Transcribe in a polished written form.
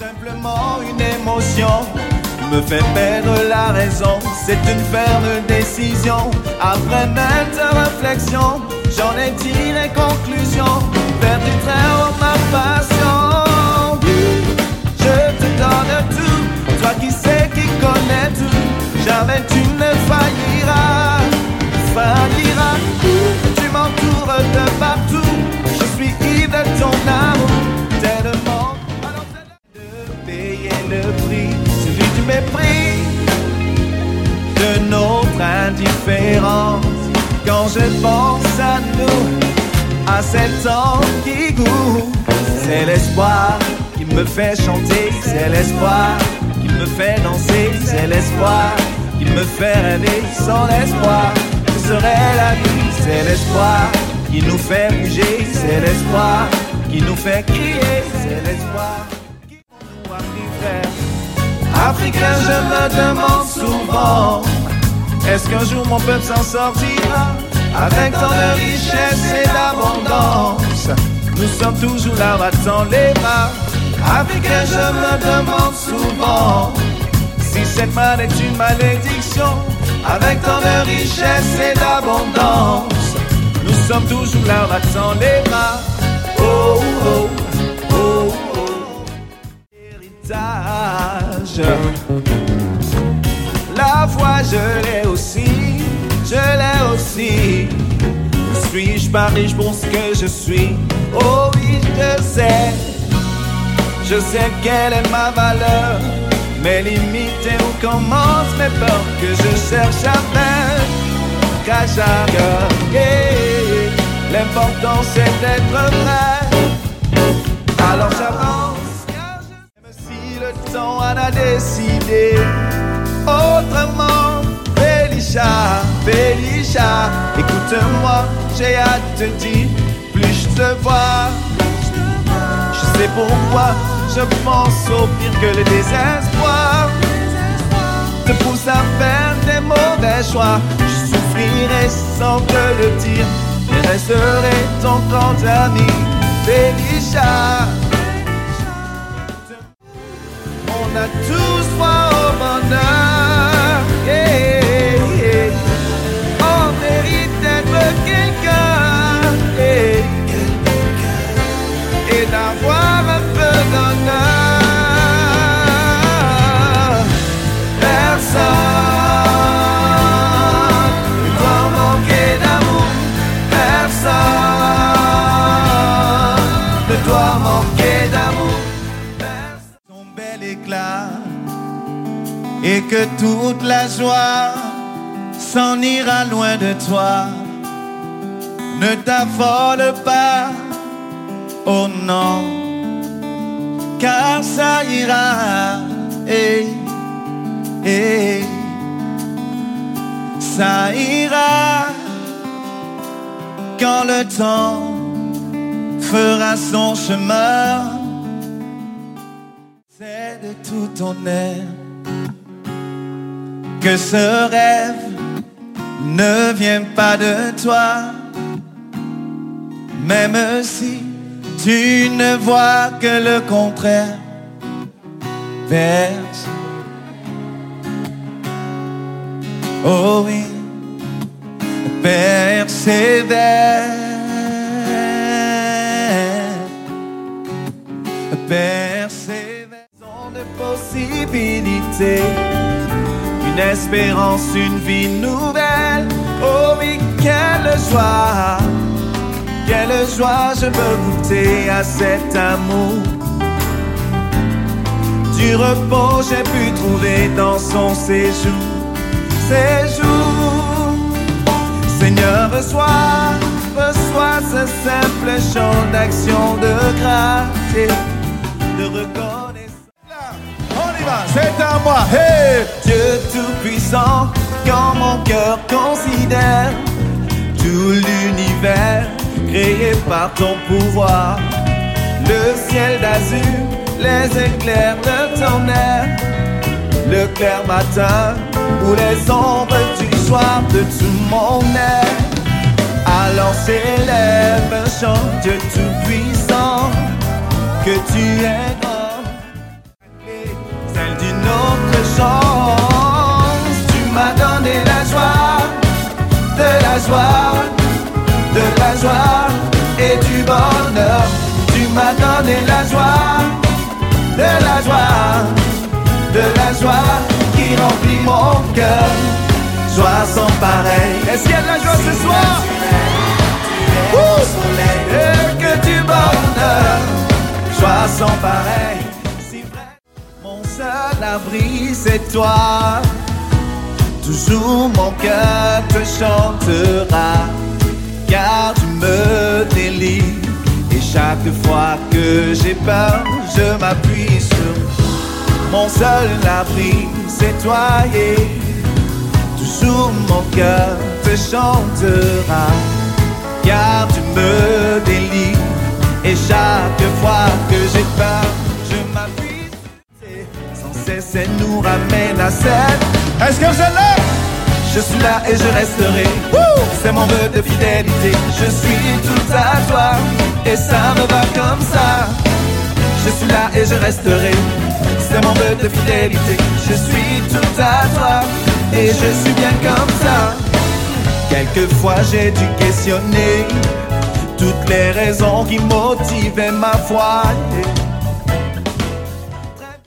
Simplement une émotion me fait perdre la raison. C'est une ferme décision. Après maintes réflexions, j'en ai tiré conclusion. Faire du train ma passion. Je te donne tout, toi qui sais, qui connais tout. Jamais tu ne failliras. Tu m'entoures de partout. Je suis ivre de ton amour. Tellement de payer le prix, celui du mépris, de notre indifférence. Quand je pense à nous, à cet temps qui goûte, c'est l'espoir qui me fait chanter, c'est l'espoir qui me fait danser, c'est l'espoir qui me fait rêver. Sans l'espoir, ce serait la vie. C'est l'espoir qui nous fait bouger, c'est l'espoir qui nous fait crier, c'est l'espoir qui nous a pris frère. Africain, je me demande souvent, est-ce qu'un jour mon peuple s'en sortira avec tant de richesse et d'abondance? Nous sommes toujours là, battant les bras. Africain, je me demande souvent si cette manne est une malédiction. Avec tant de richesse et d'abondance, nous sommes toujours là, battant les bras. Oh, oh, oh, oh. Héritage, la foi je l'ai aussi, je l'ai aussi. Suis-je pas riche pour ce que je suis? Oh oui, je sais quelle est ma valeur. Mes limites et où commencent mes peurs que je cherche à faire qu'à chaque heure. Yeah. L'important c'est d'être vrai. Alors j'avance, même si le temps en a décidé autrement. Félicia, Félicia, écoute-moi, j'ai à te dire. Plus je te vois, je sais pourquoi. Je pense au pire que le désespoir te pousse à faire des mauvais choix. Je souffrirai sans te le dire, mais resterai ton grand ami, Félicia. On a tous droit au bonheur, yeah, yeah. On mérite d'être quelqu'un, yeah, et d'avoir un peu d'honneur. Personne ne doit manquer d'amour. Personne ne doit manquer d'amour. Ton bel éclat, et que toute la joie s'en ira loin de toi. Ne t'affole pas, oh non, car ça ira, hey, hey, ça ira quand le temps fera son chemin. C'est de tout ton être que ce rêve ne vient pas de toi, même si tu ne vois que le contraire. Verse. Oh oui, persévère, persévère. Sont de possibilités, une espérance, une vie nouvelle. Oh oui, quelle joie je peux goûter à cet amour. Du repos j'ai pu trouver dans son séjour. Seigneur, reçois ce simple chant d'action, de grâce et de reconnaissance. Là, on y va, c'est à moi. Hey! Dieu tout-puissant, quand mon cœur considère tout l'univers créé par ton pouvoir, le ciel d'azur, les éclairs de ton air, le clair matin ou les ombres du soir de tout mon être. Alors s'élève un chant, Dieu tout-puissant, que tu es grand. m'as donné la joie, de la joie, de la joie qui remplit mon cœur. Joie sans pareil. Est-ce qu'il y a de la joie ce soir? Et que du bonheur, joie sans pareil. Si vrai, mon seul abri c'est toi. Toujours mon cœur te chantera, car tu me délivres. Et chaque fois que j'ai peur, je m'appuie sur mon seul abri, c'est toi. Yeah. Toujours mon cœur te chantera, car tu me délivres. Et chaque fois que j'ai peur, je m'appuie sans cesse, elle nous ramène à cette. Est-ce que je l'ai? Je suis là et je resterai. C'est mon vœu de fidélité. Je suis tout à toi et ça me va comme ça. Je suis là et je resterai. C'est mon vœu de fidélité. Je suis tout à toi et je suis bien comme ça. Quelquefois j'ai dû questionner toutes les raisons qui motivaient ma foi.